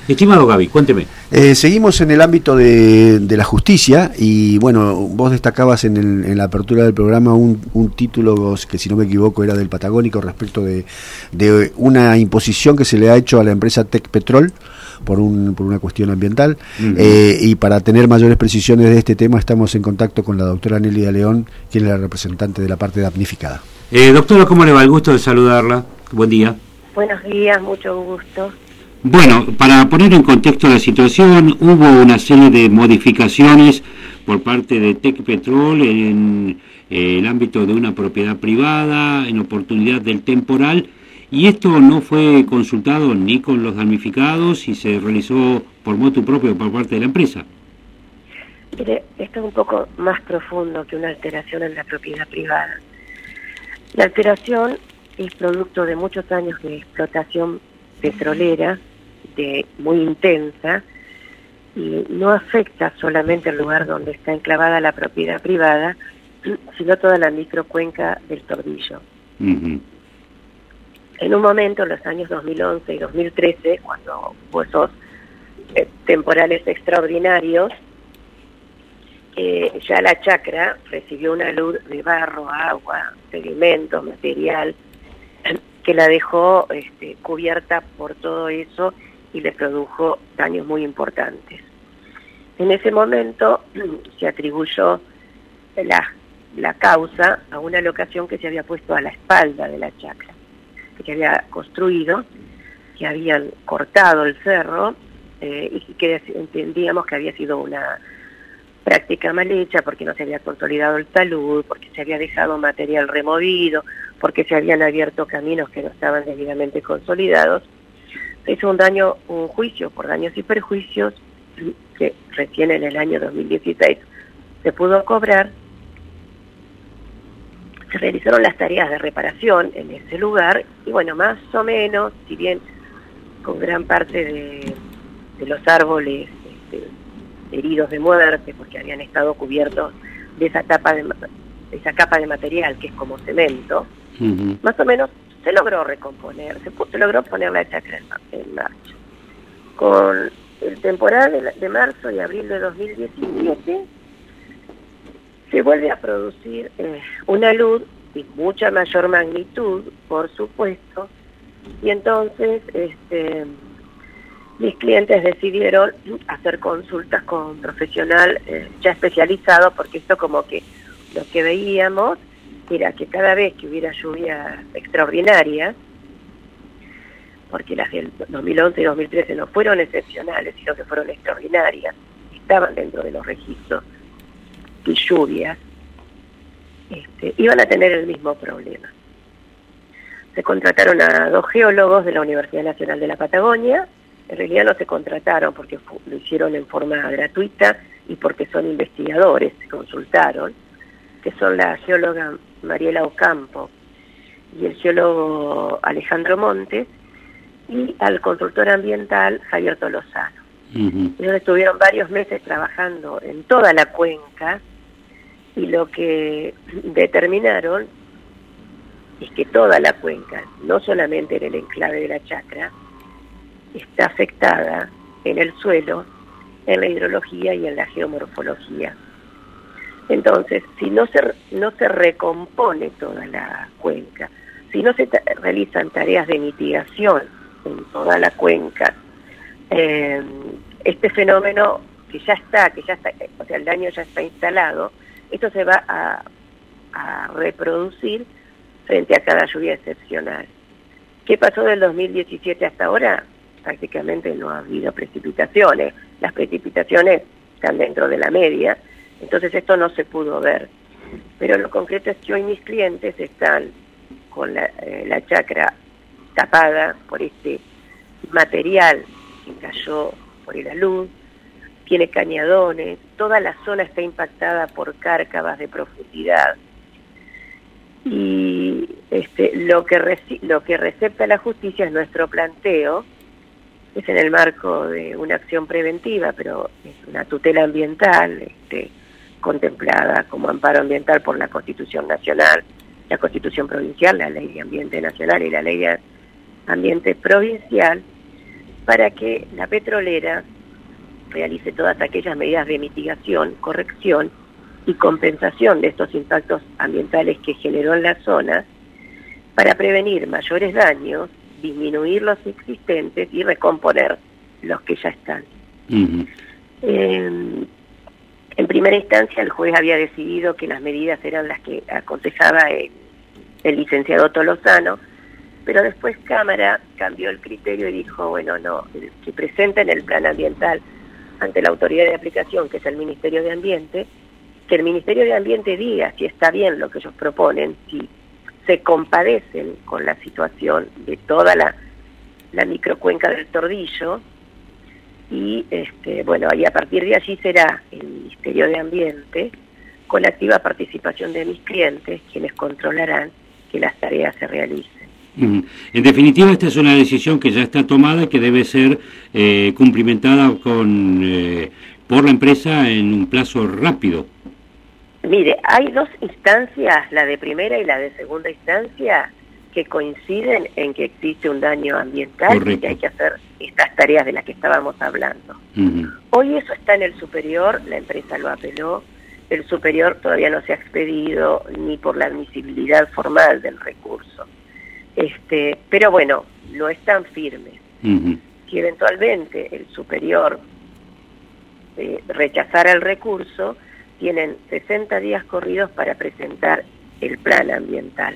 Estimado Gaby, cuénteme. Seguimos en el ámbito de la justicia y bueno, vos destacabas en la apertura del programa un título que, si no me equivoco, era del Patagónico respecto de una imposición que se le ha hecho a la empresa Tecpetrol por una cuestión ambiental. Y para tener mayores precisiones de este tema estamos en contacto con la doctora Nélida León, quien es la representante de la parte damnificada. Doctora, ¿cómo le va? El gusto de saludarla. Buen día. Buenos días, mucho gusto. Bueno, para poner en contexto la situación, hubo una serie de modificaciones por parte de Tecpetrol en el ámbito de una propiedad privada, en oportunidad del temporal, y esto no fue consultado ni con los damnificados y se realizó por motu propio por parte de la empresa. Mire, esto es un poco más profundo que una alteración en la propiedad privada. La alteración es producto de muchos años de explotación petrolera, muy intensa, y no afecta solamente el lugar donde está enclavada la propiedad privada, sino toda la microcuenca del Tordillo. En un momento, en los años 2011 y 2013, cuando hubo esos temporales extraordinarios, ya la chacra recibió una luz de barro, agua, sedimentos, material, que la dejó cubierta por todo eso y le produjo daños muy importantes. En ese momento se atribuyó la causa a una locación que se había puesto a la espalda de la chacra, que se había construido, que habían cortado el cerro y que entendíamos que había sido una práctica mal hecha porque no se había consolidado el talud, porque se había dejado material removido, porque se habían abierto caminos que no estaban debidamente consolidados. Se hizo un juicio por daños y perjuicios que recién en el año 2016 se pudo cobrar. Se realizaron las tareas de reparación en ese lugar y bueno, más o menos, si bien con gran parte de los árboles heridos de muerte porque habían estado cubiertos de esa capa de material que es como cemento, más o menos se logró recomponer, se logró poner la chacra en marcha. Con el temporal de marzo y abril de 2017 se vuelve a producir una luz de mucha mayor magnitud, por supuesto, y entonces mis clientes decidieron hacer consultas con un profesional ya especializado, porque esto como que lo que veíamos era que cada vez que hubiera lluvias extraordinarias, porque las del 2011 y 2013 no fueron excepcionales, sino que fueron extraordinarias, estaban dentro de los registros de lluvias, iban a tener el mismo problema. Se contrataron a 2 geólogos de la Universidad Nacional de la Patagonia. En realidad no se contrataron porque lo hicieron en forma gratuita y porque son investigadores, se consultaron, que son la geóloga Mariela Ocampo y el geólogo Alejandro Montes, y al consultor ambiental Javier Tolosano. Ellos estuvieron varios meses trabajando en toda la cuenca y lo que determinaron es que toda la cuenca, no solamente en el enclave de la chacra, está afectada en el suelo, en la hidrología y en la geomorfología. Entonces, si no se recompone toda la cuenca, si no se realizan tareas de mitigación en toda la cuenca, este fenómeno que ya está, o sea, el daño ya está instalado, esto se va a reproducir frente a cada lluvia excepcional. ¿Qué pasó del 2017 hasta ahora? Prácticamente no ha habido precipitaciones. Las precipitaciones están dentro de la media, entonces esto no se pudo ver. Pero lo concreto es que hoy mis clientes están con la chacra tapada por este material que cayó por la luz, tiene cañadones, toda la zona está impactada por cárcavas de profundidad. Y lo que recepta la justicia es nuestro planteo, es en el marco de una acción preventiva, pero es una tutela ambiental contemplada como amparo ambiental por la Constitución Nacional, la Constitución Provincial, la Ley de Ambiente Nacional y la Ley de Ambiente Provincial, para que la petrolera realice todas aquellas medidas de mitigación, corrección y compensación de estos impactos ambientales que generó en la zona, para prevenir mayores daños, disminuir los existentes y recomponer los que ya están. En primera instancia, el juez había decidido que las medidas eran las que aconsejaba el licenciado Tolosano, pero después Cámara cambió el criterio y dijo, bueno, no, que presenten el plan ambiental ante la autoridad de aplicación, que es el Ministerio de Ambiente, que el Ministerio de Ambiente diga si está bien lo que ellos proponen, si se compadecen con la situación de toda la microcuenca del Tordillo, y bueno, y a partir de allí será el Ministerio de Ambiente, con la activa participación de mis clientes, quienes controlarán que las tareas se realicen. En definitiva, esta es una decisión que ya está tomada y que debe ser cumplimentada por la empresa en un plazo rápido. Mire, hay dos instancias, la de primera y la de segunda instancia, que coinciden en que existe un daño ambiental. Correcto. Y que hay que hacer estas tareas de las que estábamos hablando. Hoy eso está en el superior, la empresa lo apeló, el superior todavía no se ha expedido ni por la admisibilidad formal del recurso. Pero bueno, no están firmes. Si eventualmente el superior rechazara el recurso, tienen 60 días corridos para presentar el plan ambiental.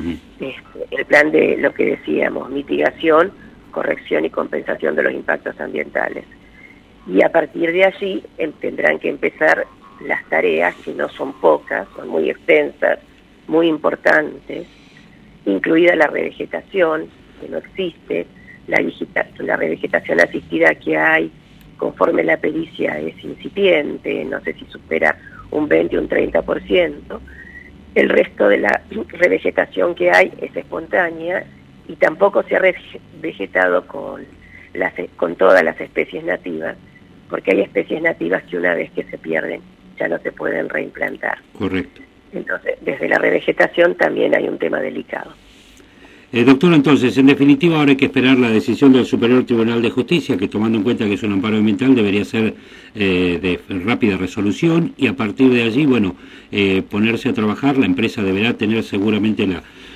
El plan de lo que decíamos, mitigación, corrección y compensación de los impactos ambientales. Y a partir de allí tendrán que empezar las tareas, que no son pocas, son muy extensas, muy importantes, incluida la revegetación, que no existe, la revegetación asistida que hay, conforme la pericia es incipiente, no sé si supera un 20 o un 30%, el resto de la revegetación que hay es espontánea y tampoco se ha revegetado con todas las especies nativas, porque hay especies nativas que una vez que se pierden ya no se pueden reimplantar. Correcto. Entonces, desde la revegetación también hay un tema delicado. Doctor, entonces, en definitiva, ahora hay que esperar la decisión del Superior Tribunal de Justicia, que tomando en cuenta que es un amparo ambiental, debería ser de rápida resolución, y a partir de allí, bueno, ponerse a trabajar. La empresa deberá tener seguramente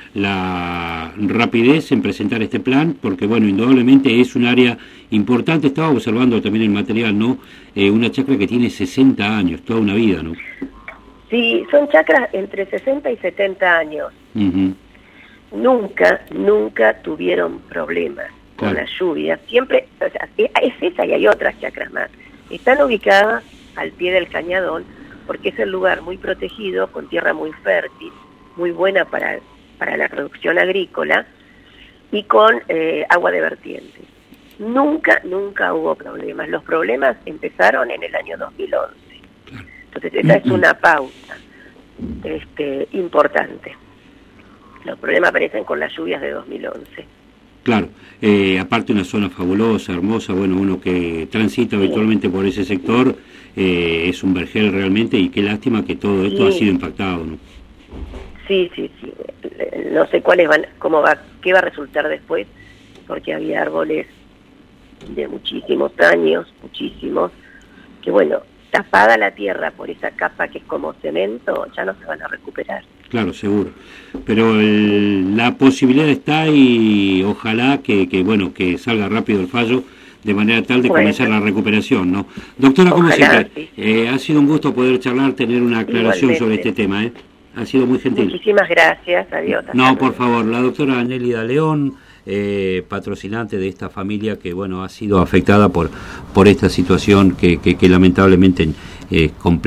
la rapidez en presentar este plan, porque, bueno, indudablemente es un área importante. Estaba observando también el material, ¿no? Una chacra que tiene 60 años, toda una vida, ¿no? Sí, son chacras entre 60 y 70 años. Nunca tuvieron problemas con la lluvia. Siempre, o sea, es esa y hay otras chacras más. Están ubicadas al pie del cañadón porque es el lugar muy protegido, con tierra muy fértil, muy buena para la producción agrícola y con agua de vertiente. Nunca hubo problemas. Los problemas empezaron en el año 2011. Entonces esa es una pauta importante. Los problemas aparecen con las lluvias de 2011. Claro, aparte una zona fabulosa, hermosa, bueno, uno que transita habitualmente por ese sector, es un vergel realmente, y qué lástima que todo esto ha sido impactado, ¿no? Sí. No sé qué va a resultar después, porque había árboles de muchísimos años, que bueno, tapada la tierra por esa capa que es como cemento, ya no se van a recuperar. Claro, seguro. Pero la posibilidad está, y ojalá que salga rápido el fallo, de manera tal de comenzar la recuperación, ¿no? Doctora, como siempre, ha sido un gusto poder charlar, tener una aclaración sobre este tema, ¿eh? Ha sido muy gentil. Muchísimas gracias, adiós. No, por favor, la doctora Nélida León, patrocinante de esta familia que, bueno, ha sido afectada por esta situación que lamentablemente